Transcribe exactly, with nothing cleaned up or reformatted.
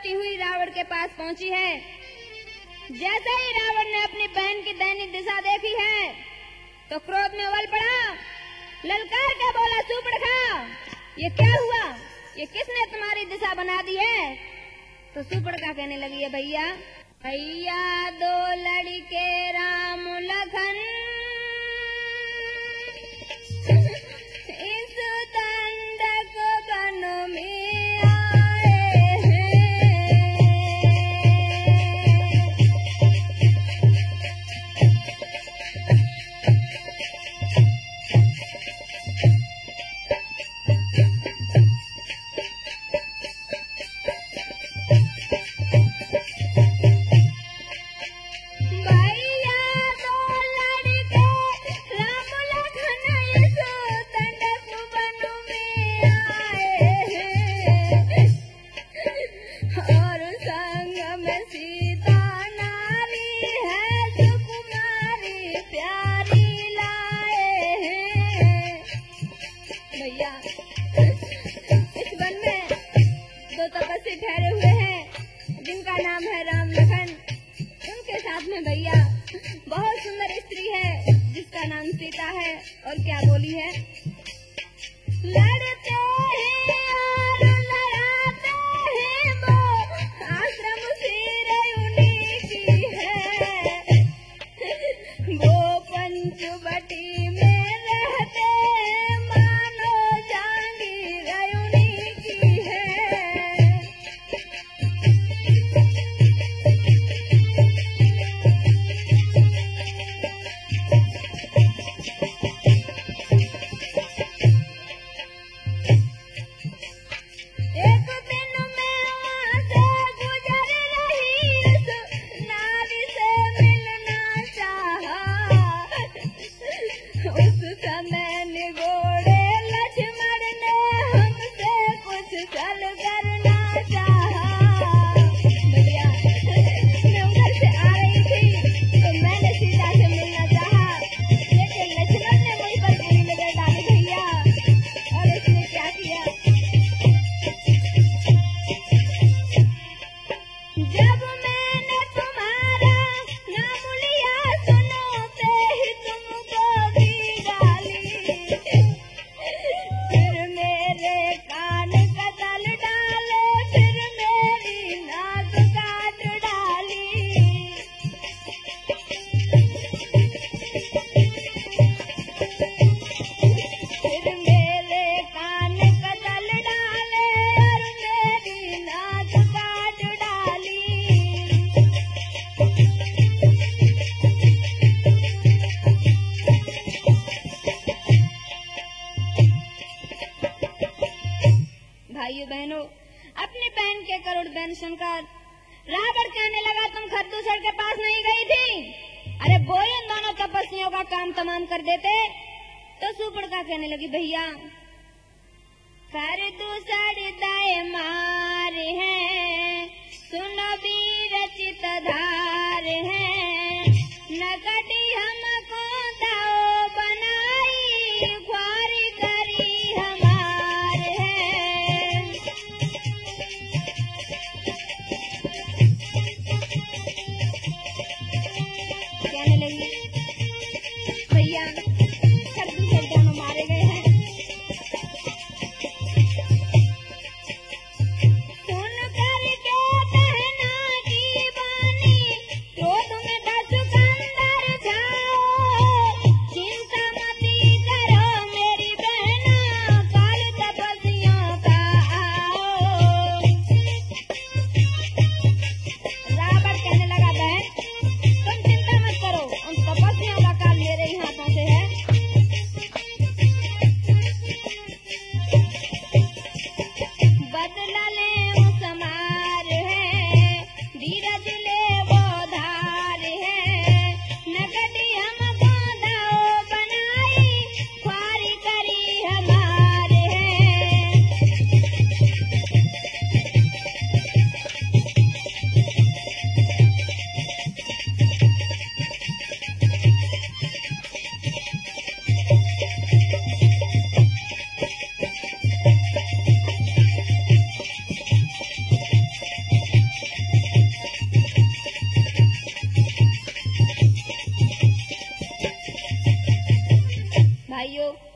रोती हुई रावण के पास पहुंची है। जैसे ही रावण ने अपनी बहन की दैनिक दिशा देखी है तो क्रोध में उबल पड़ा, ललकार के बोला, सूर्पणखा, ये क्या हुआ? ये किसने तुम्हारी दिशा बना दी है? तो सूर्पणखा कहने लगी है, भैया भैया दो लड़के राम लखन इस दंडक वन में आए हैं। ठहरे हुए हैं जिनका नाम है राम लखन। उनके साथ में भैया बहुत सुंदर स्त्री है जिसका नाम सीता है। और क्या बोली है? लड़ते हैं और लड़ाते हैं वो आश्रम सिर उन्हीं की है। वो पंचवटी में रहते हैं मानो जांगीर उन्हीं की है। भाइयों बहनों, अपनी बहन के करुण बहन सुनकर रावण कहने लगा, तुम खरदूषण के पास नहीं गई थी? अरे वो इन दोनों तपस्वियों का काम तमाम कर देते। तो सूर्पणखा कहने लगी, भैया खरदूषण दाए मार है, सुनो वीर चित धार है, नकटी हमको दाओ बनाई, ख्वारी करी हमार है। कहने लगी, भैया खरदूषण दोनों मारे गए हैं। भाइयों,